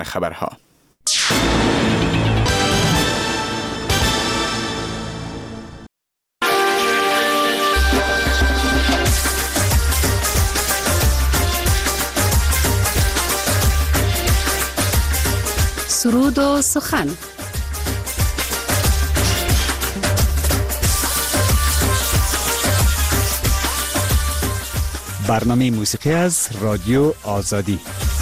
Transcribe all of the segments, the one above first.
خبرها. سرود و سخن. برنامه موسیقی از رادیو آزادی.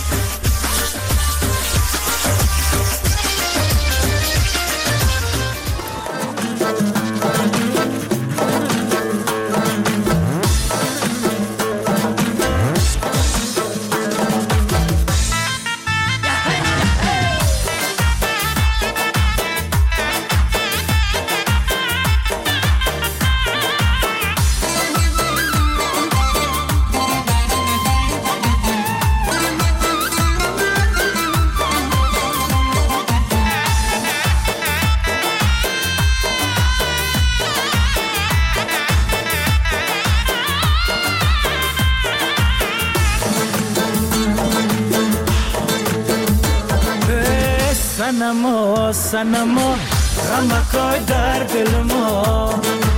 سنما سنما غمکای در دل ما،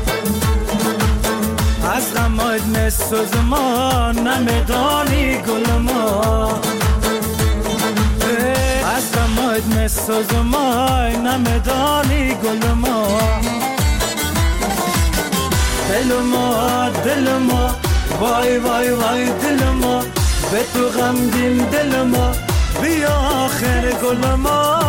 از غمات نسوز ما نمیدانی گل ما، از غمات نسوز ما نمیدانی گل ما. دل ما وای وای وای دل ما، به تو غمگین دل ما، بیا آخر گل ما.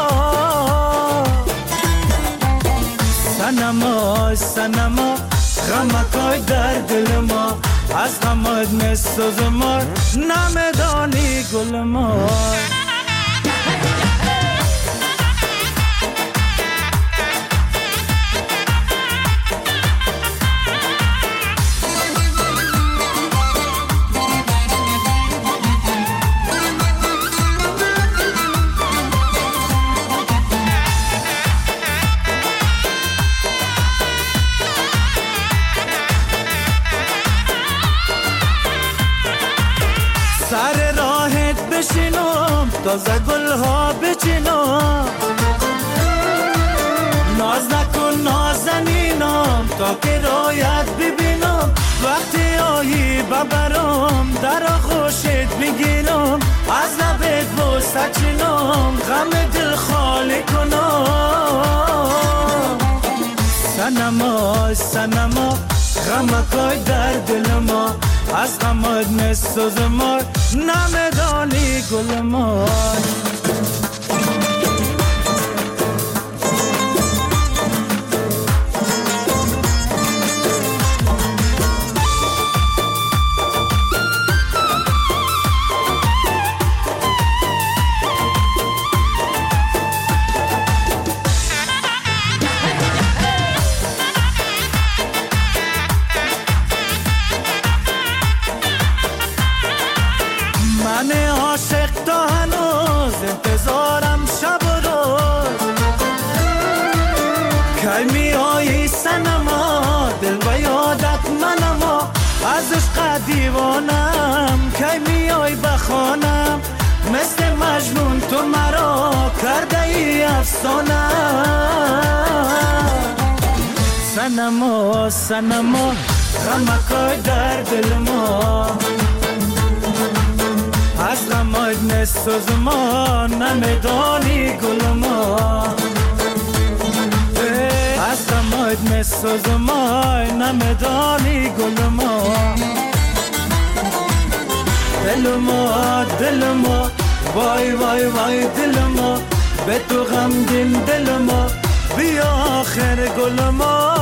سنما سنما غمکای در دل ما، از غمات نسوز ما نمیدانی گل ما. سر راهت بشینم تازه گل ها بچینم، ناز نکن نازنینم تا که رایت ببینم، وقتی آیی ببرم در آغوشت میگیرم، از لبت بوسه چینم غم دل خالی کنم. سنما سنما غمکای در دل ما، از غمات نسوز ما نمیدانی گل ما. من عاشق تا هنوز انتظارم شب و روز، کی می آیی سنما دل و یادت منما، از عشق دیوانم کی می آیی بخوانم، مثل مجنون تو مرا کرده ای افسانه. سنما سنما غمکای در دل ما، از غمات نسوز ما نمیدانی گل ما، از غمات نسوز ما نمیدانی گل ما. دل ما وای وای وای دل ما، به تو غمگین دل ما، بیا آخر گل ما.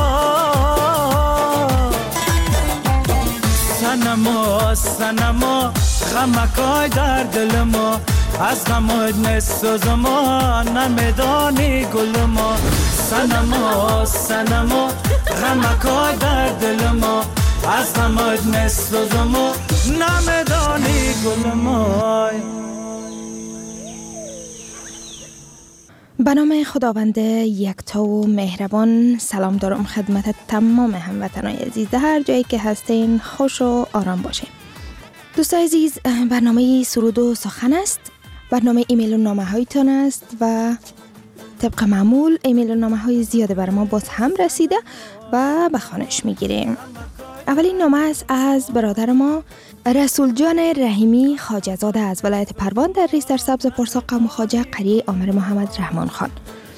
سنما سنما غمکای در دل ما، از غمات نسوز ما نمیدانی گل ما. سنما سنما غمکای در دل ما، از غمات نسوز ما نمیدانی گل ما. به نام خداوند یکتا و مهربان، سلام دارم خدمت تمام هموطنان عزیز در هر جایی که هستین. خوش و آرام باشین. دوستان عزیز، برنامه سرود و سخن است. برنامه ایمیل و نامه هایتان است و طبق معمول ایمیل و نامه های زیاده بر ما باز هم رسیده و به خوانش میگیریم. اولین نامه است از برادر ما رسول جان رحیمی خواجه زاده از ولایت پروان در ریستر سبز پرسا قوم خواجه قریه آمر محمد رحمان خان.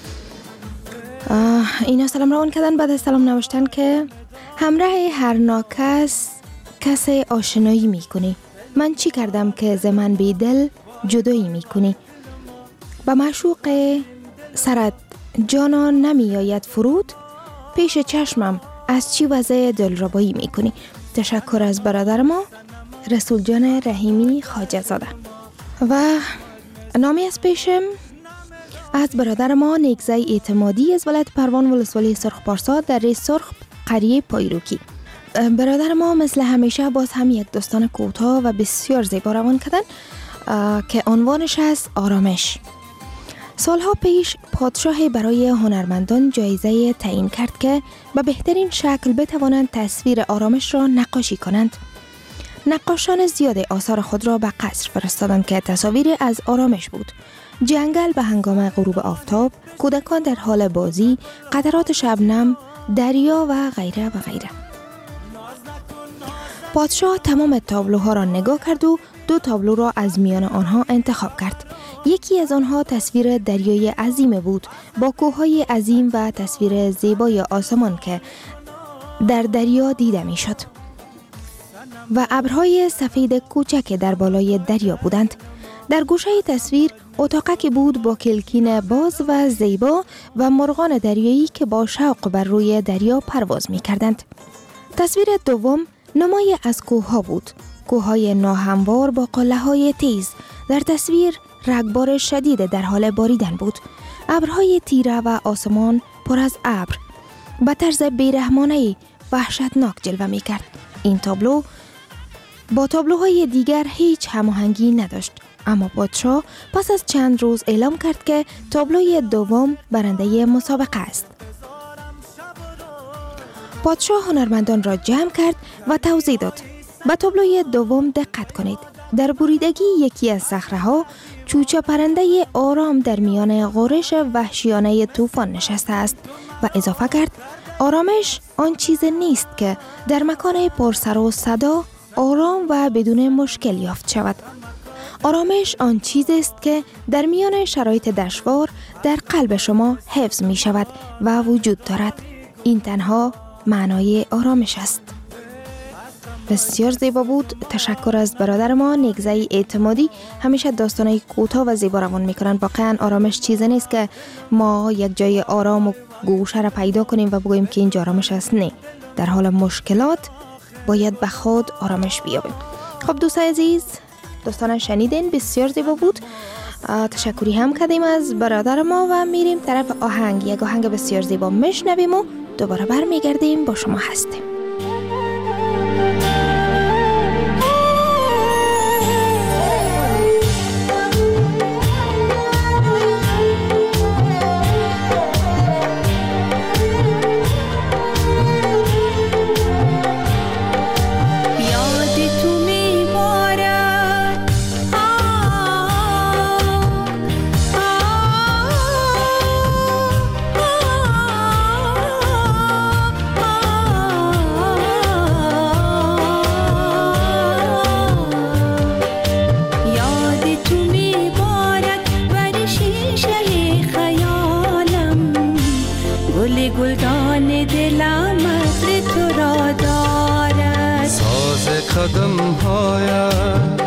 اینا سلام روان کردن. بعد از سلام نوشتن که همراه هر ناکس کس آشنایی میکنی، من چی کردم که ز من بی دل جدایی میکنی؟ با معشوق سرت جانا نمی آید فرود، پیش چشمم از چی وضع دلربایی میکنی؟ تشکر از برادر ما رسول جان رحیمی خواجه زاده. و نامی از پیشم از برادر ما نیکزای اعتمادی از ولایت پروان ولسوالی سرخ پارسا در ریز سرخ قریه پایروکی. برادر ما مثل همیشه باز هم یک داستان کوتاه و بسیار زیبا روان کردن که عنوانش است آرامش. سالها پیش پادشاه برای هنرمندان جایزه تعیین کرد که به بهترین شکل بتوانند تصویر آرامش را نقاشی کنند. نقاشان زیاد آثار خود را به قصر فرستادند که تصاویر از آرامش بود. جنگل به هنگام غروب آفتاب، کودکان در حال بازی، قطرات شبنم، دریا و غیره و غیره. پادشاه تمام تابلوها را نگاه کرد و 2 تابلو را از میان آنها انتخاب کرد. یکی از آنها تصویر دریای عظیم بود با کوههای عظیم و تصویر زیبای آسمان که در دریا دیده می شد و ابرهای سفید کوچک در بالای دریا بودند. در گوشه تصویر اتاقک بود با کلکین باز و زیبا و مرغان دریایی که با شوق بر روی دریا پرواز می کردند. تصویر دوم نمای از کوه‌ها بود. کوه‌های ناهموار با قله‌های تیز. در تصویر رگبار شدید در حال باریدن بود. ابرهای تیره و آسمان پر از ابر به طرز بیرحمانه‌ای وحشتناک جلوه می‌کرد. این تابلو با تابلوهای دیگر هیچ هماهنگی نداشت، اما پادشاه پس از چند روز اعلام کرد که تابلوی دوم برنده مسابقه است. پادشاه هنرمندان را جمع کرد و توضیح داد. به تابلوی دوم دقت کنید. در بریدگی یکی از صخره‌ها چوچه پرنده آرام در میان غرش وحشیانه طوفان نشسته است و اضافه کرد آرامش آن چیز نیست که در مکان پرسر و صدا آرام و بدون مشکل یافت شود. آرامش آن چیزی است که در میان شرایط دشوار در قلب شما حفظ می شود و وجود دارد. این تنها معنای آرامش است. بسیار زیبا بود. تشکر از برادر ما نیکزای اعتمادی. همیشه داستانای کوتاه و زیبا روان میکنن. واقعا آرامش چیزی نیست که ما یک جای آرام و گوشه را پیدا کنیم و بگوییم که اینجا آرامش است. نه، در حال مشکلات باید به خود آرامش بیابیم. خب دوستان عزیز، داستان شنیدین، بسیار زیبا بود. تشکری هم کردیم از برادر ما و میریم طرف آهنگ. یک آهنگ بسیار زیبا میشنویم و دوباره برمیگردیم با شما هستیم. گلدان دلم عطر تو را دارد، ساز قدم هایم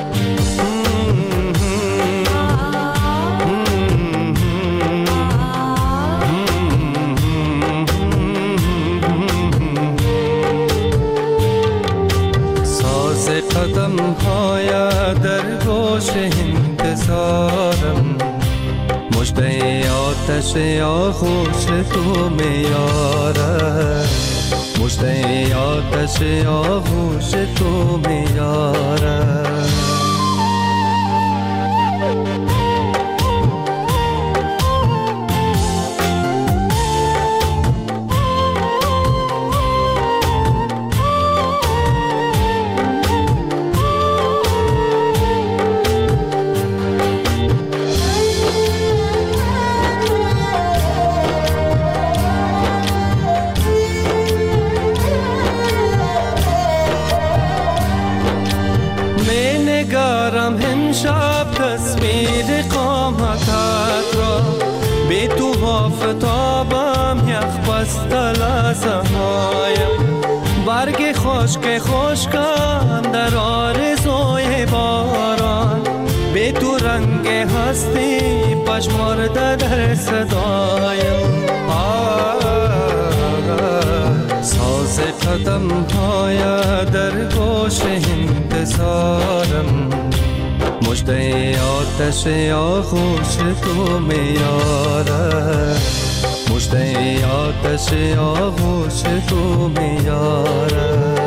ساز قدم های در گوش انتظارم، مژده آتش آغوش تو میارد، مژده آتش آغوش تو میارد. مست لحظه هایم، برگ خشکم در آرزوی باران، به تو رنگ هستی پشمرده در صدایم. ساز قدم های در گوش انتظارم، مژده آتش آغوش تو میاره، مژده آتش آغوش تو میاره.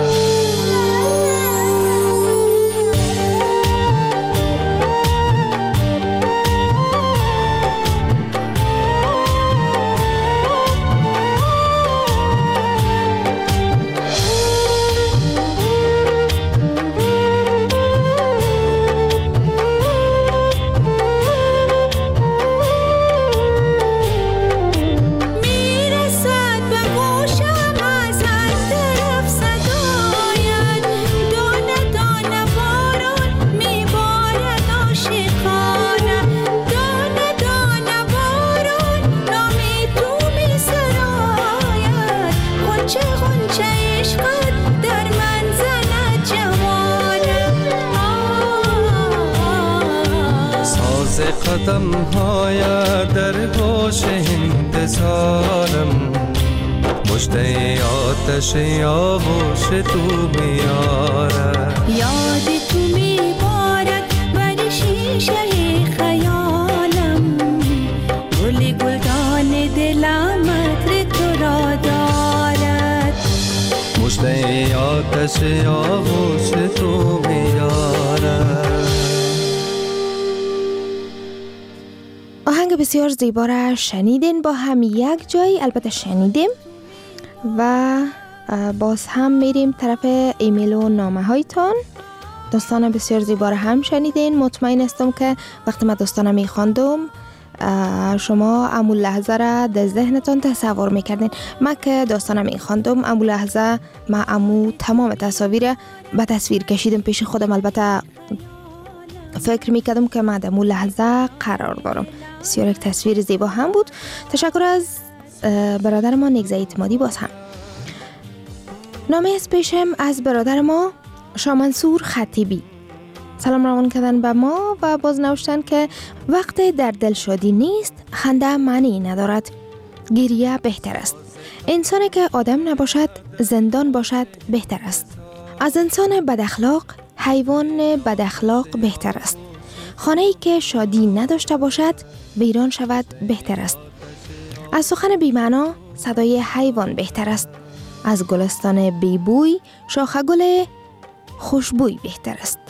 قدم های در گوش انتظارم، مژده آتش آغوش تو میاره. یاد تو میبارد بر شیشه خیالم، گل گلدان دلم عطر تو را دارد، مژده آتش آغوش تو میاره. آهنگ بسیار زیبا را شنیدین، با هم یک جایی البته شنیدیم و باز هم میریم طرف ایمیل و نامه هایتان. داستان بسیار زیبا را هم شنیدین. مطمئن هستم که وقتی من داستان میخواندم شما امو لحظه را در ذهنتان تصور میکردین. من که داستان میخواندم امو لحظه من امو تمام تصاویر به تصویر کشیدم پیش خودم. البته فکر میکردم که من در امو لحظه قرار دارم. بسیار یک تصویر زیبا هم بود. تشکر از برادر ما نگزه اعتمادی. باز هم نامه از پیشم از برادر ما شامنصور خطیبی. سلام روان کردن به ما و باز نوشتن که وقت در دل شادی نیست خنده معنی ندارد، گریه بهتر است. انسانی که آدم نباشد زندان باشد بهتر است. از انسان بد اخلاق حیوان بد اخلاق بهتر است. خانه‌ای که شادی نداشته باشد ویران شود بهتر است. از سخن بی‌معنا صدای حیوان بهتر است. از گلستان بیبوی شاخه گل خوشبوی بهتر است.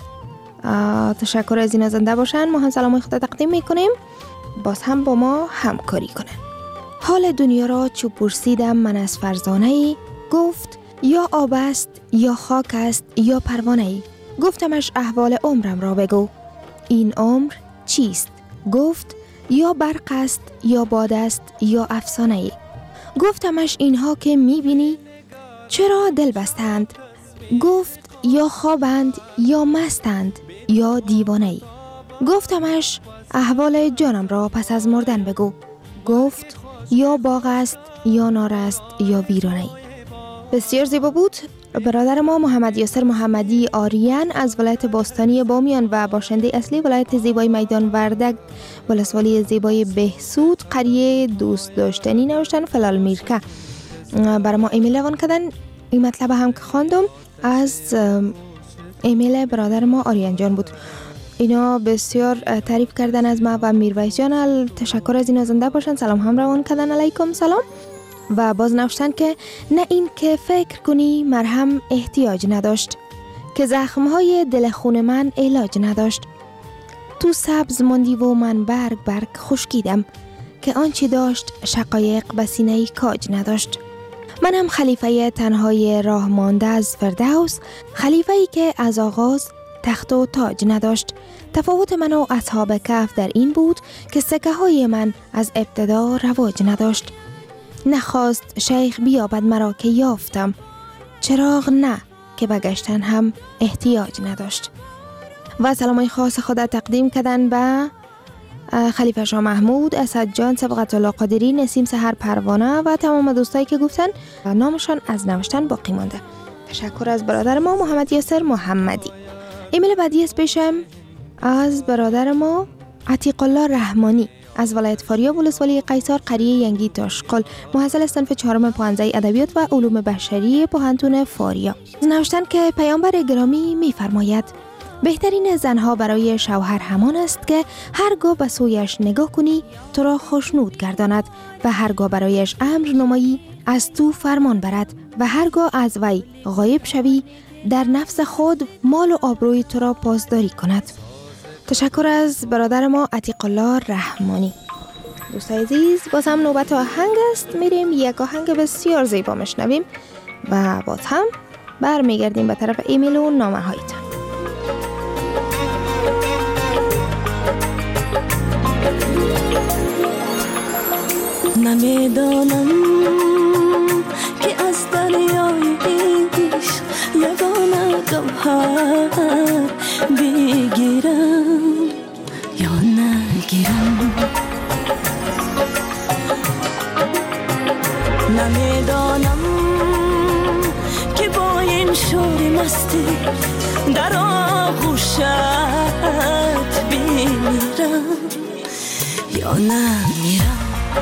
تشکر از این زنده باشن. ما هم سلام خدا تقدیم میکنیم. باز هم با ما همکاری کنن. حال دنیا را چو پرسیدم من از فرزانه‌ای، گفت یا آب است یا خاک است یا پروانه‌ای. گفتمش احوال عمرم را بگو، این عمر چیست؟ گفت یا برق است یا باد است یا افسانه‌ای. گفتمش اینها که میبینی چرا دل بستند؟ گفت یا خوابند یا مستند یا دیوانه‌ای. گفتمش احوال جانم را پس از مردن بگو. گفت یا باغ است یا نار است یا ویرانه‌ای. بسیار زیبا بود. برادر ما محمد یاسر محمدی آریان از ولایت باستانی بامیان و باشنده اصلی ولایت زیبای میدان وردک ولسوالی زیبای بهسود قریه دوست داشتنی نوشتن فلال میرکه برای ما ایمیل روان کردن. این مطلب هم که خواندم از ایمیل برادر ما آریان جان بود. اینا بسیار تعریف کردن از ما و میرویس جان. تشکر از اینا زنده باشن. سلام هم روان کردن. علیکم سلام. و باز نوشتن که نه این که فکر کنی مرهم احتیاج نداشت، که زخمهای دل خون من علاج نداشت. تو سبز ماندی و من برگ برگ خشکیدم، که آنچه داشت شقایق به سینه کاج نداشت. منم خلیفه تنهای راه مانده از فردوس، خلیفه‌ای که از آغاز تخت و تاج نداشت. تفاوت من و اصحاب کهف در این بود که سکه های من از ابتدا رواج نداشت. نخواست شیخ بیابد مرا که یافتم، چراغ نه که بگشتن هم احتیاج نداشت. و سلامای خاص خدا تقدیم کردن به خلیفه شاه محمود، اسد جان، سبقت الله قادری، نسیم سحر پروانه و تمام دوستایی که گفتن نامشان از نوشتن باقی مانده. تشکر از برادر ما محمد یاسر محمدی. ایمیل بعدی از پیشم از برادر ما عتیق الله رحمانی از ولایت فاریاب ولسوالی قیصر قریه ینگی تاشقل، محصل صنف 4 پانزه ادبیات و علوم بشری پوهنتون فاریاب. نوشتن که پیامبر گرامی می‌فرماید بهترین زنها برای شوهر همان است که هرگاه به سویش نگاه کنی تو را خوشنود گرداند و هرگاه برایش امر نمایی از تو فرمان برد و هرگاه از وی غایب شوی در نفس خود مال و آبروی تو را پاسداری کند. تشکر از برادر ما عتیق الله رحمانی. دوستای عزیز، باز هم نوبت آهنگ است. میریم یک آهنگ بسیار زیبا مشنویم و باز هم برمیگردیم به طرف ایمیل و نامه هایتان. نمیدانم که از دریای عشق یگانه گوهر بگیرم یا نگیرم. نمیدانم که با این شور مستی در آغوشت بمیرم یا نمیرم.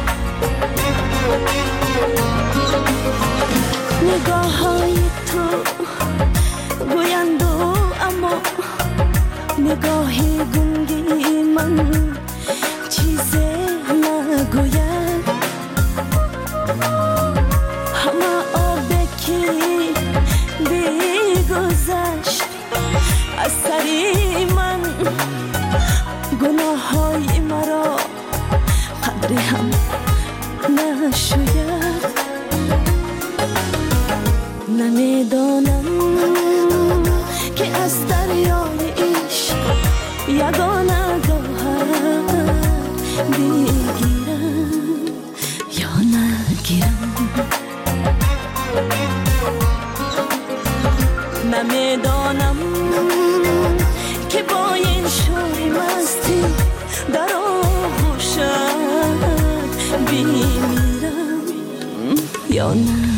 نگاه های تو گویند اما نگاه گنگی من چیزی نگوید. همه آبی که بگذشت از سری من گناه های مرا قدری هم نشوید. نمیدانم که از دریای عشق یگانه گوهر بگیرم یا نگیرم. نمیدانم که با این شور مستی در آغوشت بمیرم یا نمیرم.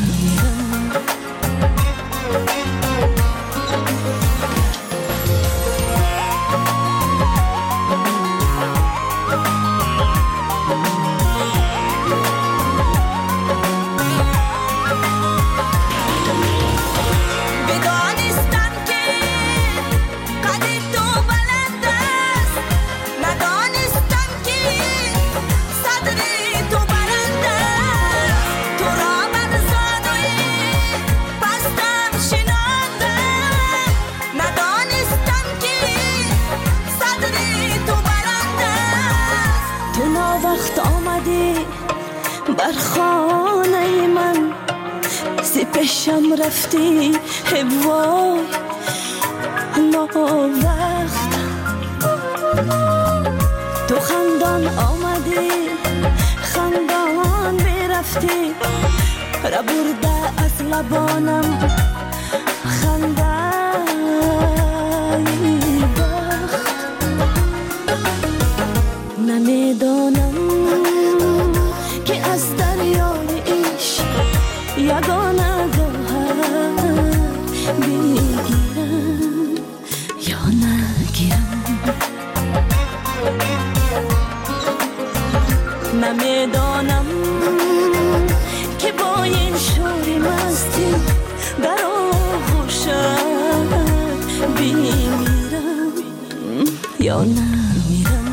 بر خانه من پیشم رفتی وای ناوقت. تو خندان آمدی خندان برفتی را برده از لبانم خندای بخت. نمیدانم که از دریای عشق یگانه گوهر بگیرم یا نگیرم. نمیدانم که با این شور مستی در آغوشت بمیرم یا نمیرم.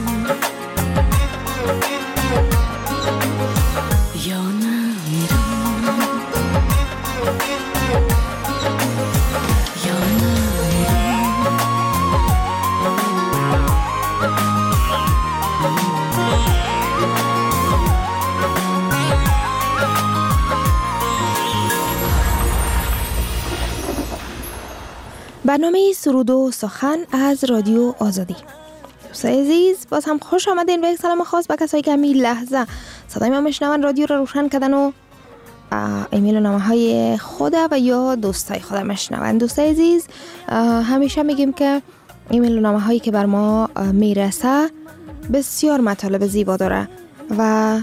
برنامه سرود و سخن از رادیو آزادی. دوستای عزیز، باز هم خوش آمدین و یک سلام خاص به کسایی که همین لحظه صدای ما میشنون، رادیو رو روشن کردن و ایمیل و نامه های خود و یا دوستای خود میشنون. دوستای عزیز، همیشه میگیم که ایمیل و نامه هایی که بر ما میرسه بسیار مطالب زیبا داره و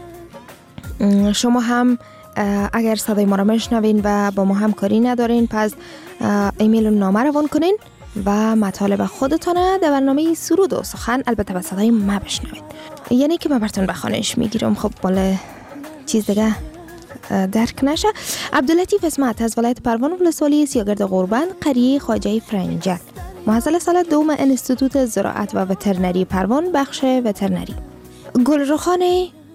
شما هم اگر صدای ما را میشنوین و با ما همکاری ندارین پس ایمیل و نامه روان کنین و مطالب خودتانه در برنامه سرود و سخن البته به صدای ما بشنوین. یعنی که من براتون بخوانش میگیرم، خب بالا چیز دیگه درک نشه. عبداللطیف اسمت از ولایت پروان ولسوالی سیاگرد غربند قریه خواجه فرنجل، محصل سال دوم انستیتوت زراعت و وترنری پروان بخش وترنری. گلرخان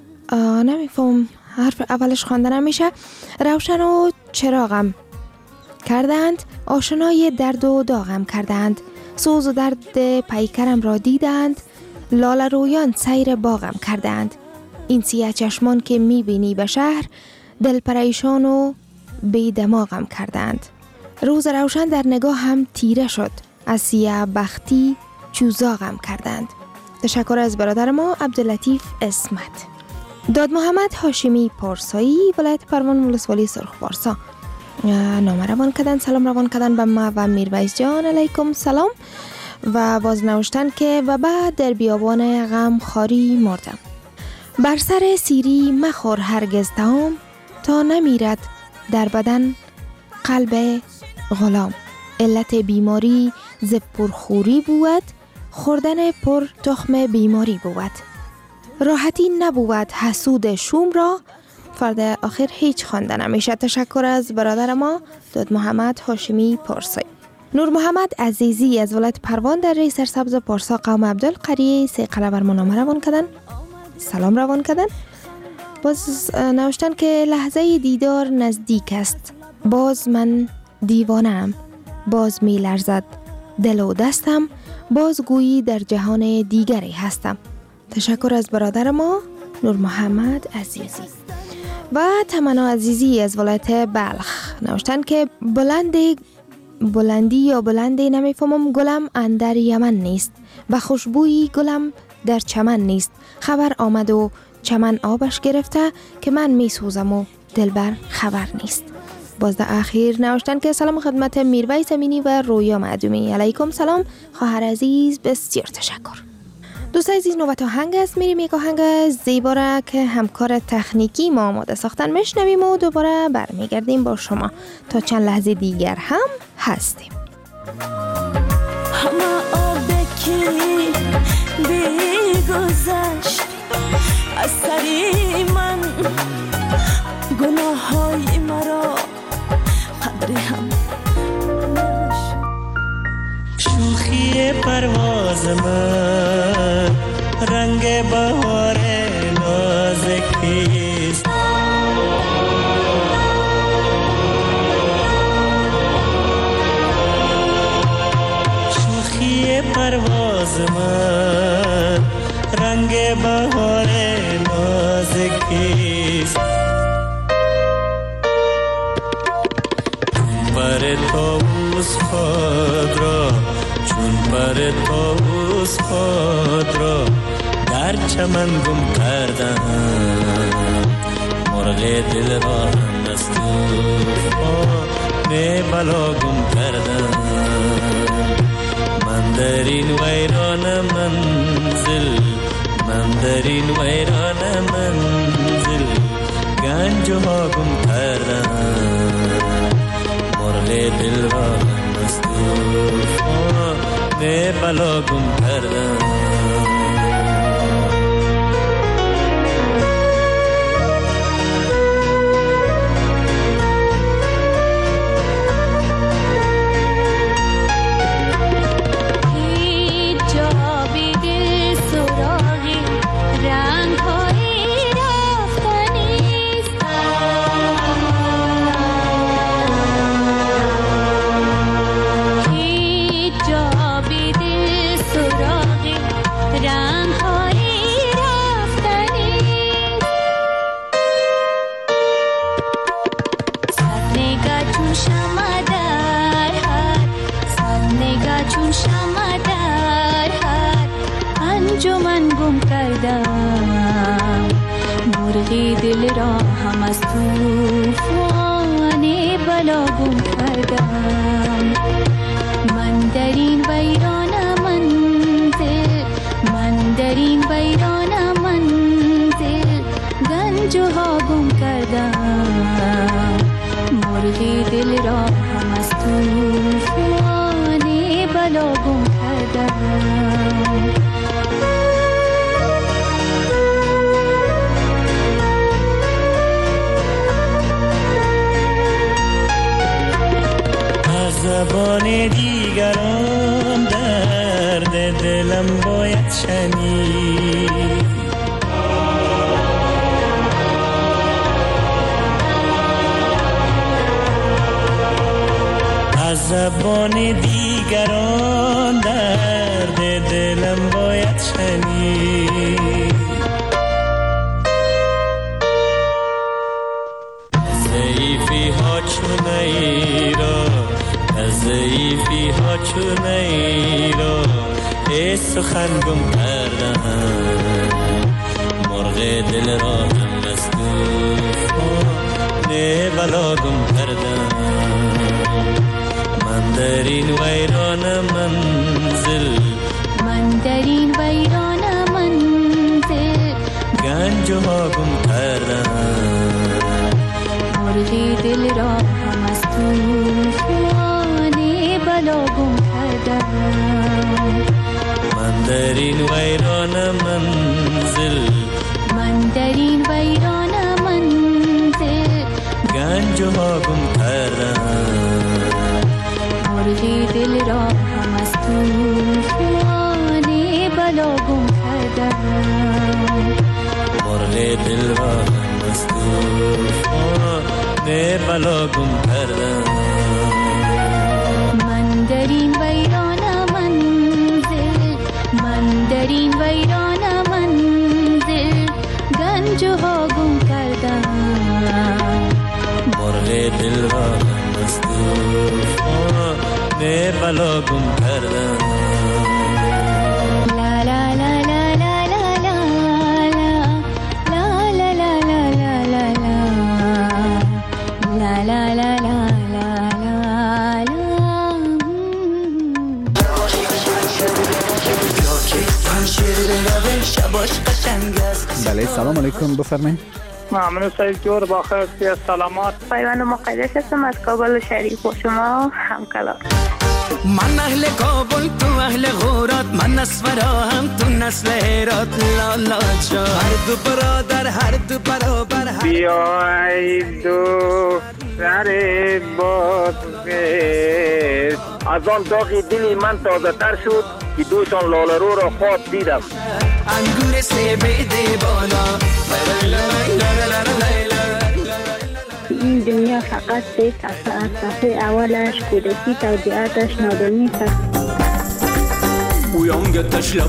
نمیفهم حرف اولش خوانده نمیشه. روشن و چراغم کردند، آشنای درد و داغم کردند، سوز و درد پیکرم را دیدند، لاله رویان سیر باغم کردند. این سیاه چشمان که میبینی به شهر، دل پریشان و بی دماغم کردند. روز روشن در نگاه هم تیره شد، از سیاه بختی چوزاغم کردند. تشکر از برادر ما عبداللطیف اسمت. داد محمد هاشمی پارسایی ولایت پروان ولسوالی سرخ پارسا نامه روان کردن، سلام روان کردن به ما و میرویس جان علیکم سلام و باز نوشتن که و بعد در بیابان غم خاری مردم. بر سر سیری مخور هرگز تام، تا نمیرد در بدن قلب غلام. علت بیماری ز پرخوری بود، خوردن پر تخم بیماری بود. راحتی نبود حسود شوم را، فرد آخر هیچ خوانده نمیشه. تشکر از برادر ما داد محمد هاشمی پارسایی. نور محمد عزیزی از ولایت پروان در ری سرسبز پارسا قوم عبدالقریه سه قلعه بر منامه روان کردن، سلام روان کردن. باز نوشتن که لحظه دیدار نزدیک است، باز من دیوانم، باز می لرزد دل و دستم، باز گویی در جهان دیگری هستم. تشکر از برادر ما نور محمد عزیزی. و تمنا عزیزی از ولایت بلخ نوشتن که بلندی یا بلندی نمیفهمم، گلم اندر یمن نیست و خوشبویی گلم در چمن نیست. خبر آمد و چمن آبش گرفته که من می سوزم و دلبر خبر نیست. باز در اخیر نوشتن که سلام خدمت میرویس امینی و رویا معدومی. علیکم سلام خواهر عزیز، بسیار تشکر. دوست عزیز نوبت آهنگ است، میریم یک آهنگ زیبا را که همکار تکنیکی ما آماده ساختن میشنویم و دوباره برمیگردیم با شما تا چند لحظه دیگر هم هستیم. همه آبکی بیگذشت از سری من، گناه های مرا قدر هم شوخی پرواز من رنگ بهار نازکیست، شوخی پرواز من رنگ بهار نازکیست. پر طاووس خود را چون پر طاووس خود را در چمن گم کردم، مرغ دل را هم از طوفان بلا گم کردم. من در این ویران منزل، من در این ویران منزل گنج ها گم کردم، مرغ دل را هم از طوفان بلا گم کردم. من گم کردم، مرغی دل را هم از طوفان بلا گم کردم. من در این ویران منزل، من در این ویران منزل گنجها گم کردم مرغی دل را هم از طوفان بلا گم کردم از زبان دیگران درد دلم باید شنید از زبان دیگران درد دلم باید شنید ضعیفی ها چون ایرا از ضعیفی ها چون ایرا ای سخن گم کردم مرغ دل را هم از طوفان بلا گم کردم من در این ویران منزل گنجها گم کردم مرغی دل را هم از طوفان بلا گم کردم من در این ویران منزل گنجها گم کردم مرغی دل را هم از طوفان بلا گم کردم مرغ دل را هم از طوفان بلا گم کردم من در این ویران منزل گنجها گم کردم مرغ دل را هم از طوفان بلا گم کردم لا لا لا لا لا لا لا لا لا لا لا لا لا بله سلام علیکم بفرمایید. ممنون سعید جور با خیر سلامات. پیوند مقدس هستم از کابل و شریف و شما همکلام. من اهل کابل تو اهل غورات من نسورا هم تو نسل هرات لالا جا هر دو برادر هر دو برابر بیایید دو سر بادغیس از آن داغی دلی من تازه تر شد که دوشان لاله رو را خواب دیدم انگور سبیده بالا این دنیا فقط سه صفحه از صفحه اولش کودکی توضیحاتش نادانی است. Buyonga taşla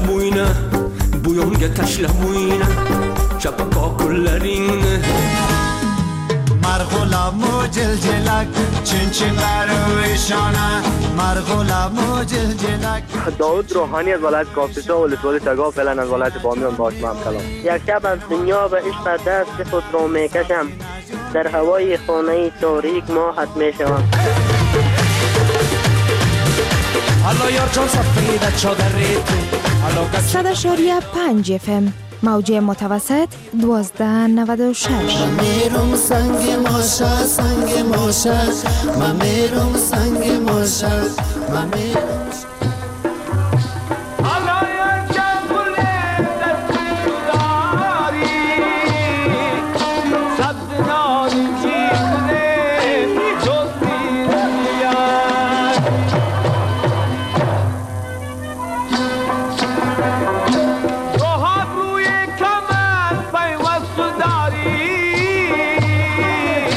buyna Çapaka kullarını مرغلامو جلجلک چین چین برویشانه مرغلامو جلجلک. داود روحانی از ولایت کاپیسا و ولسوالی تگاه فعلا از ولایت بامیان باشم همکلام. یک شب از دنیا و عشق دست خود را میکشم در هوای خانه تاریک ماهت میشوم. حالا یار چون سفیدت چادریتو 100.5 FM موج متوسط 1296. من میرم سنگ ماشه من میرم سنگ ماشه من میرم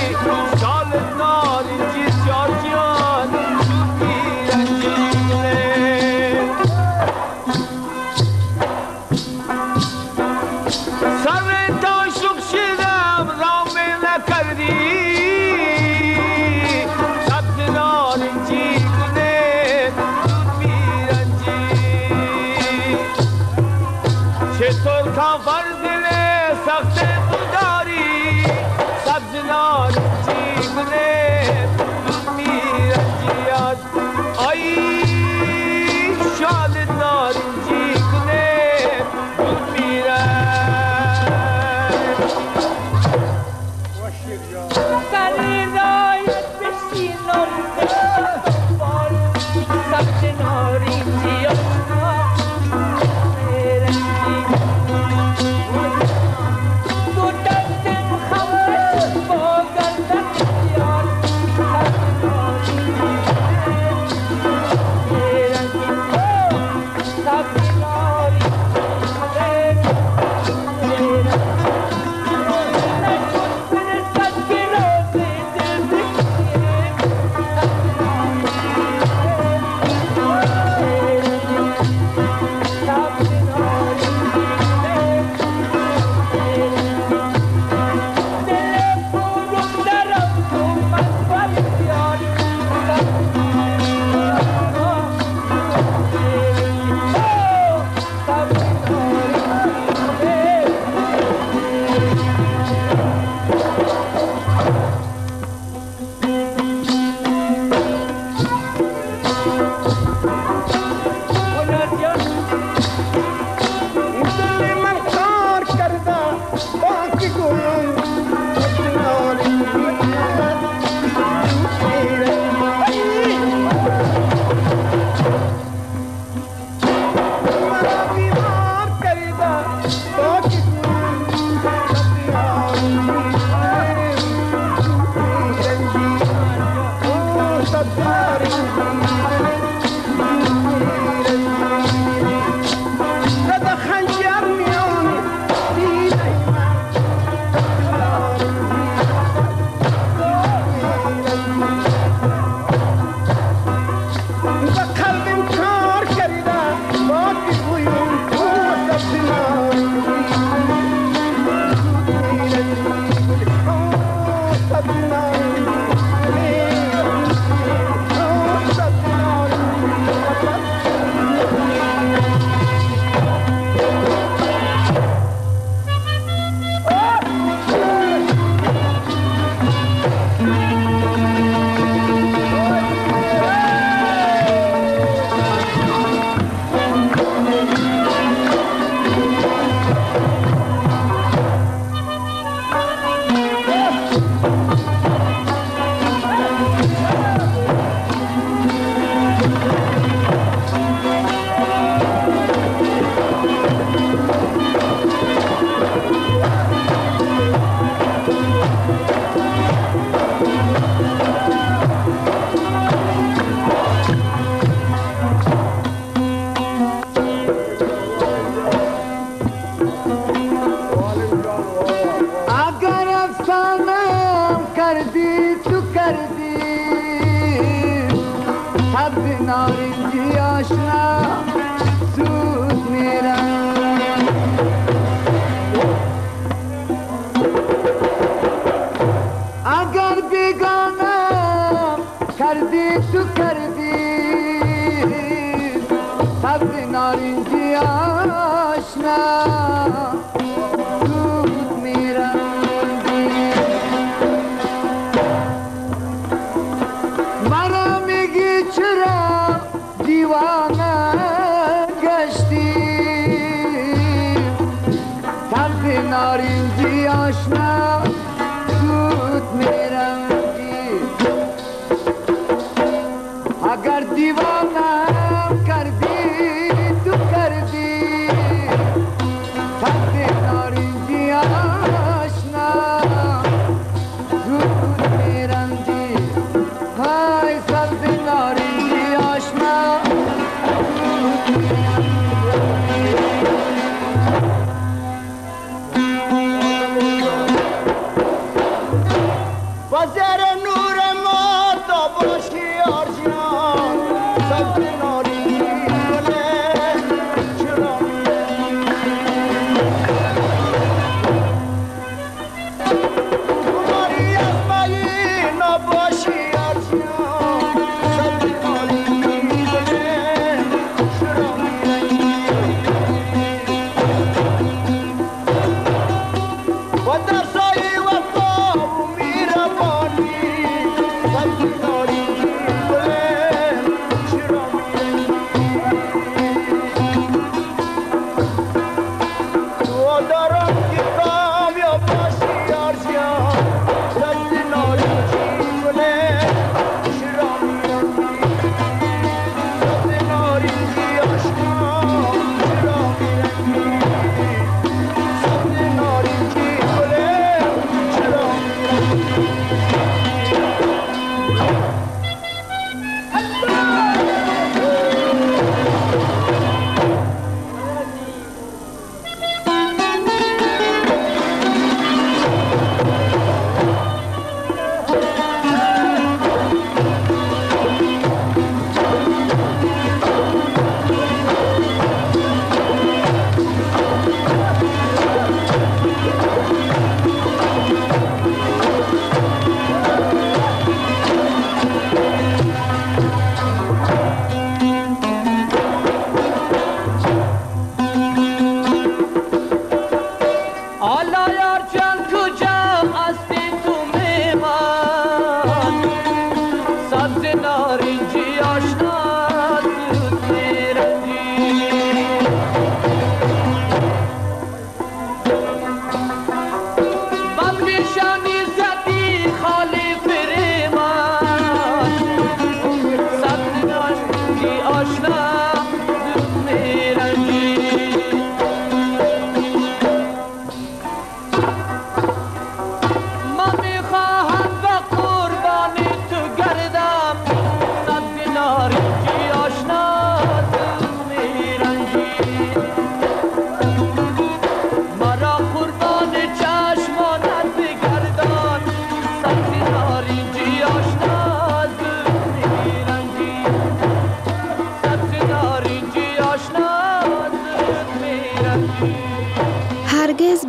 Georgian,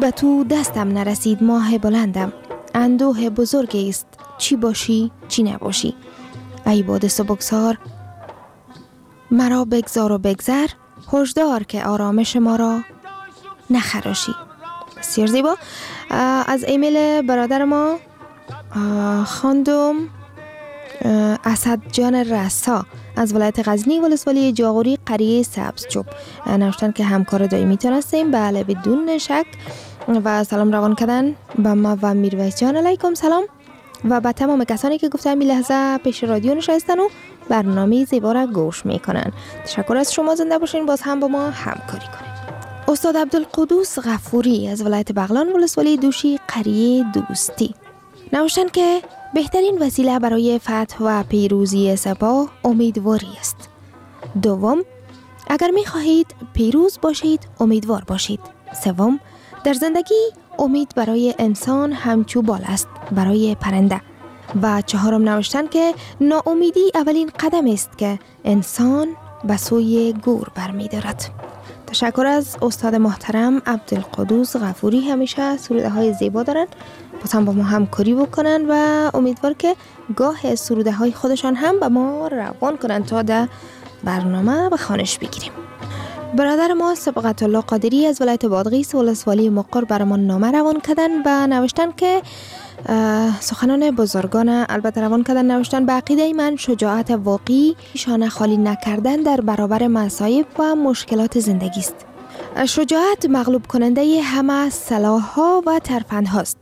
به تو دستم نرسید ماه بلندم، اندوه بزرگی است چی باشی چی نباشی. ای باد سبکسار مرا بگذار و بگذر، هشدار که آرامش ما را نخراشی. بسیار زیبا. از ایمیل برادر ما خاندم اسد جان رسا از ولایت غزنی ولسوالی جاغوری قریه سبزچوب نوشتن که همکار دائمی تان هستیم. بله بدون شک. و سلام روان کردن به ما و میرویس جان. علیکم سلام و به تمام کسانی که گفتم این لحظه پیش رادیو نشستن و برنامه زیبا را گوش میکنن. تشکر از شما. زنده باشین، باز هم با ما همکاری کنید. استاد عبدالقدوس غفوری از ولایت بغلان ولسوالی دوشی قریه دوستی نوشتن که بهترین وسیله برای فتح و پیروزی سپاه امیدواری است. دوم، اگر می خواهید پیروز باشید امیدوار باشید. سوم، در زندگی امید برای انسان همچو بال است برای پرنده. و چهارم نوشتن که ناامیدی اولین قدم است که انسان به سوی گور برمی دارد. تشکر از استاد محترم عبدالقدوس غفوری. همیشه سروده های زیبا دارن، باز هم با ما همکاری بکنن و امیدوار که گاه سروده های خودشان هم به ما روان کنن تا در برنامه به خوانش بگیریم. برادر ما سبقت الله قادری از ولایت بادغیس ولسوالی مقر برمان نامه روان کردن و نوشتن که سخنان بزرگان البته روان کردن. نوشتن به عقیده من شجاعت واقعی شانه خالی نکردن در برابر مصائب و مشکلات زندگی است. شجاعت مغلوب کننده همه سلاح‌ها و ترفندهاست.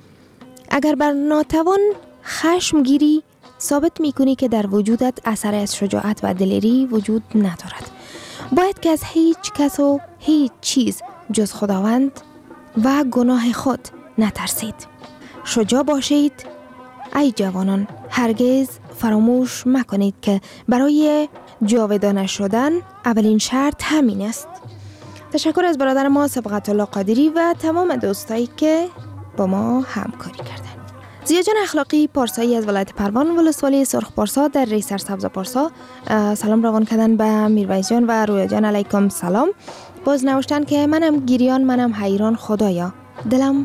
اگر بر ناتوان خشم گیری ثابت می‌کنی که در وجودت اثر از شجاعت و دلیری وجود ندارد. باید که از هیچ کس و هیچ چیز جز خداوند و گناه خود نترسید. شجاع باشید ای جوانان. هرگز فراموش مکنید که برای جاودانه شدن اولین شرط همین است. تشکر از برادر ما سبقت الله قادری و تمام دوستایی که با ما همکاری کردن. زیاجان اخلاقی پارسایی از ولایت پروان ولسوالی سرخ پارسا در ریسر سبز پارسا سلام روان کردن به میرویس جان و رویا جان. علیکم سلام. باز نوشتن که منم گریان منم حیران خدایا، دلم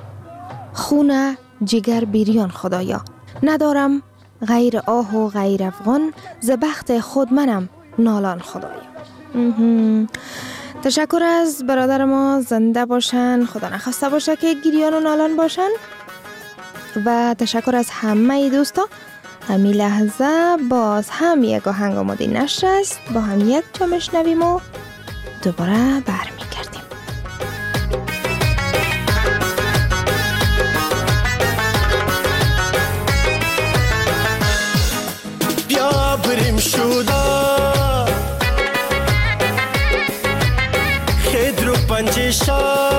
خونه جگر بیریان خدایا، ندارم غیر آه و غیر افغان، ز بخت خود منم نالان خدایا. تشکر از برادر ما. زنده باشن، خدا نخواسته باشه که گریان و نالان باشن. و تشکر از همه دوستا. همین لحظه باز هم یک آهنگ آماده نشست، با هم یک تا میشنویم و دوباره برمیگردیم. بیا بریم شودا خید رو پنجشا،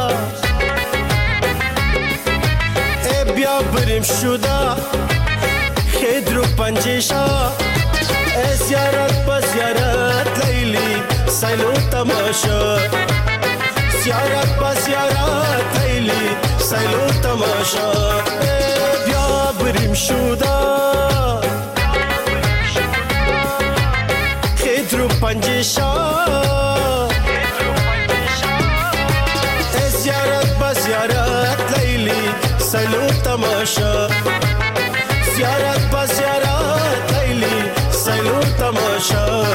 بیا بریم شودا خید رو پنجشا، زیارت با زیارت لیلی سیلو تماشا، زیارت با زیارت لیلی سیلو تماشا. بیا بریم شودا خید رو پنجشا، زیارت با زیارت لیلی سیلو تماشا، زیارت با زیارت لیلی سیلو تماشا.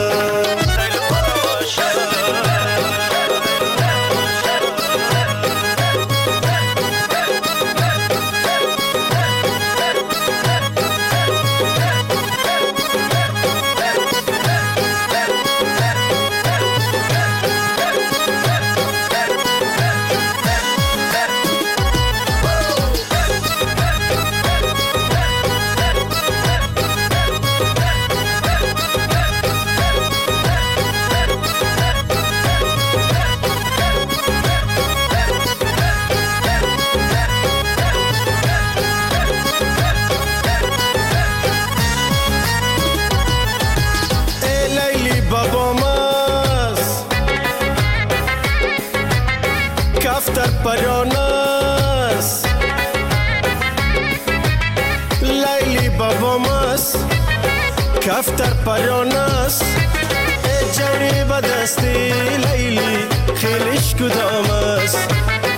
کفتر پراناس لیلی باباماس، کفتر پراناس جوری بدستی لیلی خیلیش کداماس،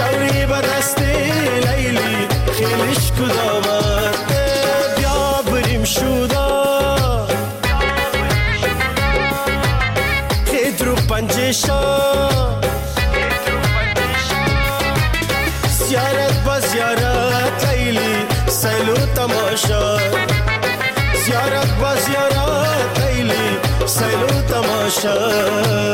شوری به دست لیلی خیلیش کدامت بیا بریم شودا خید رو پنجشا زیارت با زیارت لیلی سیلو تماشا زیارت با زیارت لیلی سیلو تماشا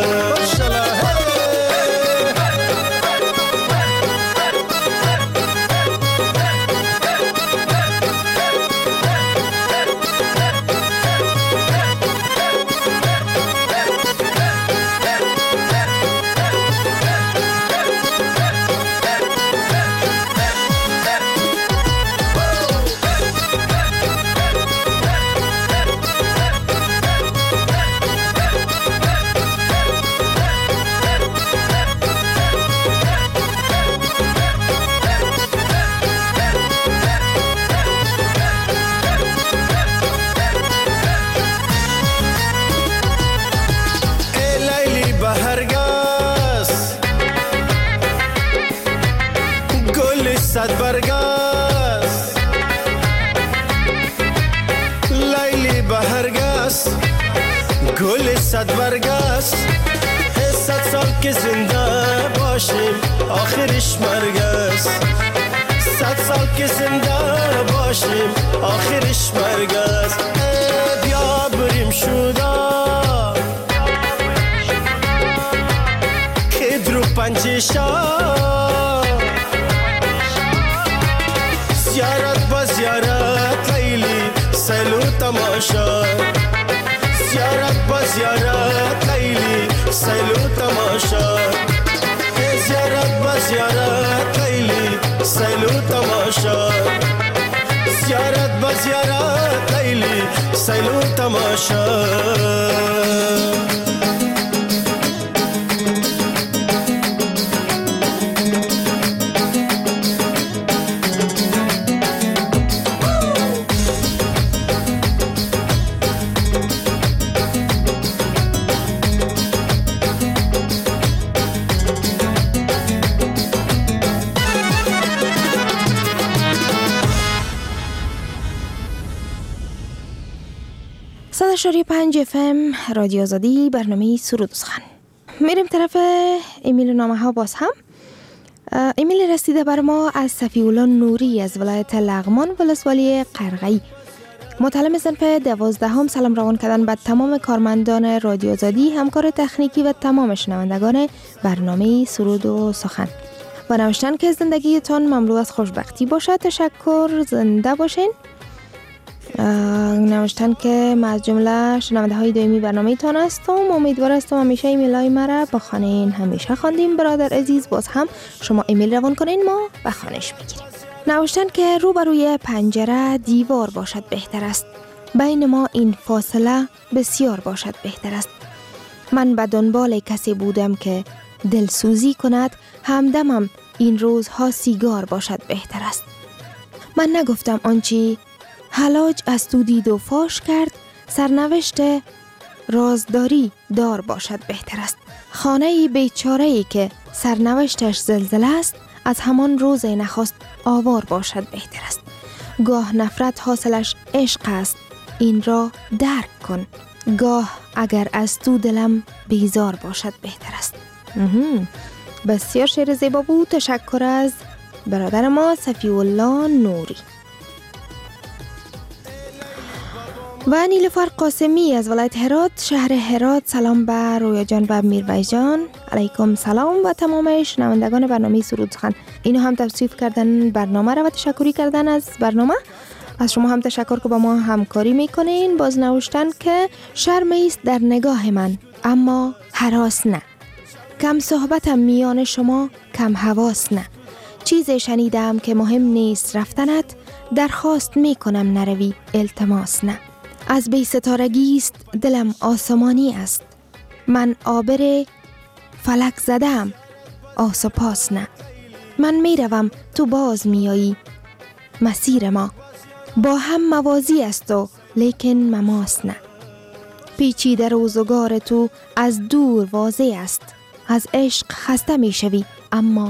صد برگاس لیلی بهرگاس گل صد برگاس 100 سال که زنده باشیم آخرش مرگاس 100 سال که زنده باشیم آخرش مرگاس بیا بریم شودا که درو پنجشا زیارت با زیارت لیلی سیلو تماشا زیارت با زیارت لیلی سیلو تماشا زیارت با زیارت لیلی سیلو تماشا زیارت با زیارت لیلی سیلو تماشا صداشوری 5 FM رادیو آزادی برنامه سرود و سخن. میریم طرف ایمیل نامه ها باز هم. ایمیل رسیده بر ما از صفی‌الله نوری از ولایت لغمان ولسوالی قرغی. مطلب صنف 12 سلام روان کردن به تمام کارمندان رادیو آزادی، همکار تکنیکی و تمام شنوندگان برنامه سرود و سخن. و نوشتن که زندگیتان مملو از خوشبختی باشد. تشکر، زنده باشین. نوشتن که ما از جمله شنونده های دائمی برنامه تان هستم، امیدوار هستم همیشه ایمیل های مرا بخوانین. همیشه خواندیم برادر عزیز، باز هم شما ایمیل روان کنین ما بخوانش میگیریم. نوشتن که روبروی پنجره دیوار باشد بهتر است، بین ما این فاصله بسیار باشد بهتر است. من به دنبال کسی بودم که دلسوزی کند، همدمم این روزها سیگار باشد بهتر است. من نگفتم آنچه حلاج از تو دید و فاش کرد، سرنوشت رازداری دار باشد بهتر است. خانه بیچاره‌ای که سرنوشتش زلزله است، از همان روز نخست آوار باشد بهتر است. گاه نفرت حاصلش عشق است، این را درک کن. گاه اگر از تو دلم بیزار باشد بهتر است. بسیار شعر زیبا بود. تشکر از برادر ما صفی‌الله نوری. و نیلوفر قاسمی از ولایت هرات شهر هرات. سلام به رویا جان و میرویس جان. علیکم سلام و تمام شنوندگان برنامه سرود سخن. اینو هم توصیف کردن برنامه را و تشکری کردن از برنامه. از شما هم تشکر که با ما همکاری میکنین. باز نوشتن که شرم است در نگاه من اما هراس نه، کم صحبتم میان شما کم حواس نه. چیزی شنیدم که مهم نیست رفتنت، درخواست میکنم نروی التماس نه. از بی ستارگی است دلم آسمانی است، من آبر فلک زدم آس و پاس نه. من میروم تو باز میایی، مسیر ما با هم موازی است و لیکن مماس نه. پیچیده روزگار تو از دور واضح است، از عشق خسته میشوی اما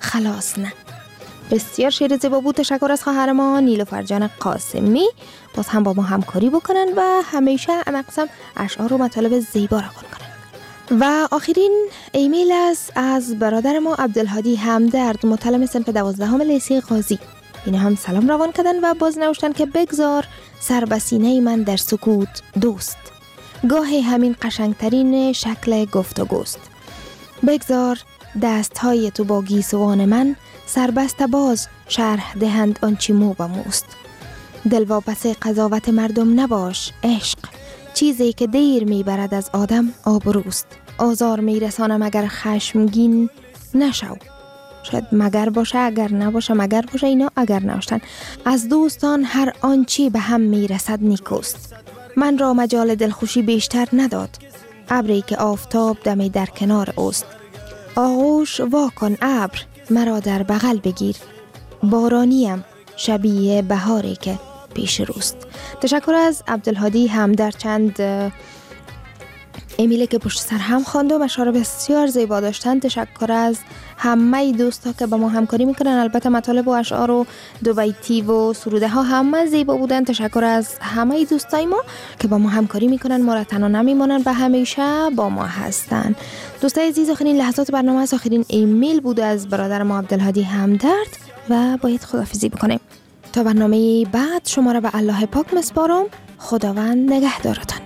خلاص نه. بسیار شعر زیبا بود. تشکر از خواهر ما نیلوفر جان قاسمی. باز هم با ما همکاری بکنن و همیشه مقسم اشعار و مطالب زیبا را کنن. و آخرین ایمیل است از برادر ما عبدالهادی همدرد، متعلم صنف 12 لیسه قاضی. اینا هم سلام روان کردن و باز نوشتن که بگذار سر به سینه من در سکوت دوست، گاه همین قشنگترین شکل گفتگوست. بگذار دستهای تو با گیسوان من سربست باز شرح دهند آنچی مو به موست. دلواپس قضاوت مردم نباش عشق، چیزی که دیر میبرد از آدم آبروست. آزار میرسانم اگر خشمگین نشو، شاید مگر باشه اگر نباشه مگر باشه، اینا اگر نوشتن. از دوستان هر آنچی به هم میرسد نیکوست. من را مجال دلخوشی بیشتر نداد ابری که آفتاب دمی در کنار اوست. آغوش واکن ابر مرا در بغل بگیر، بارانیم شبیه بهاری که پیش روست. تشکر از عبدالهادی همدرد. چند ایمیلی که پشت سر هم خواندم، اشعار بسیار زیبا داشتن. تشکر از همه دوستا که با ما همکاری میکنن. البته مطالب و اشعار و دو بیتی و سروده ها همه زیبا بودن. تشکر از همه دوستای ما که با ما همکاری میکنن، ما را تنها نمیمونن و همیشه با ما هستن. دوستای عزیز، آخرین لحظات برنامه از آخرین ایمیل بود از برادر ما عبدالهادی همدرد و باید خداحافظی بکنیم. تا برنامه بعد شما را به الله پاک مسپارم. خداوند نگهدارتان.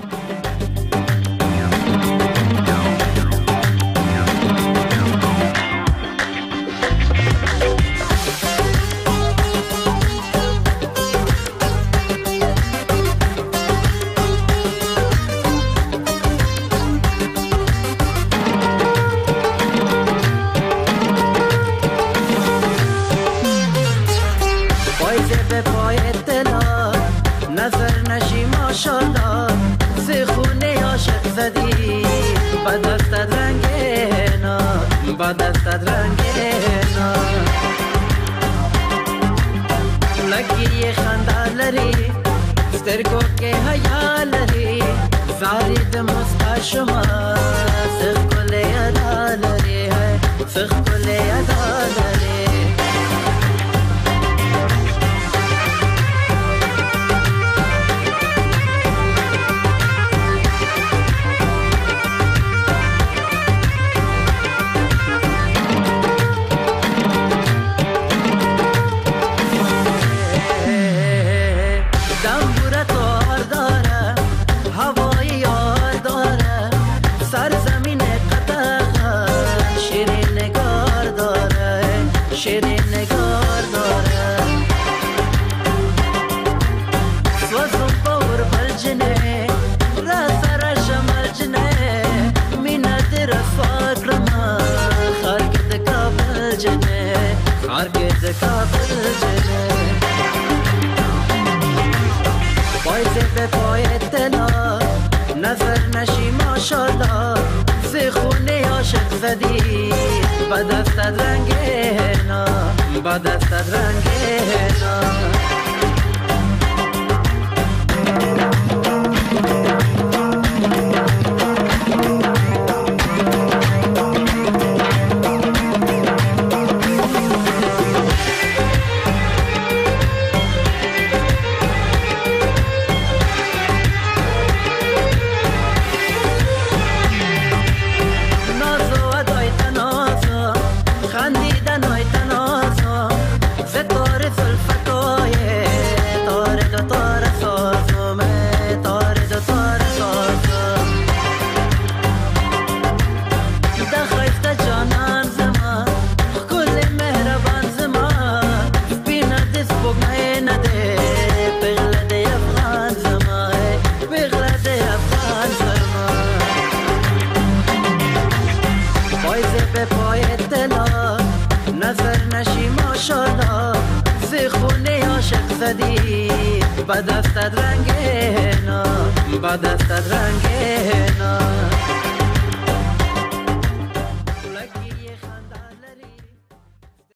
دستت رنگینا لگی خنده لري سترګو کې حیا لري زارید مستشما سخل ادا لري سخل ادا لري نظر نشی ماشالله زخونه عاشق زدی با دستت رنگینا با دستت رنگینا با دستت رنگینا با دستت رنگینا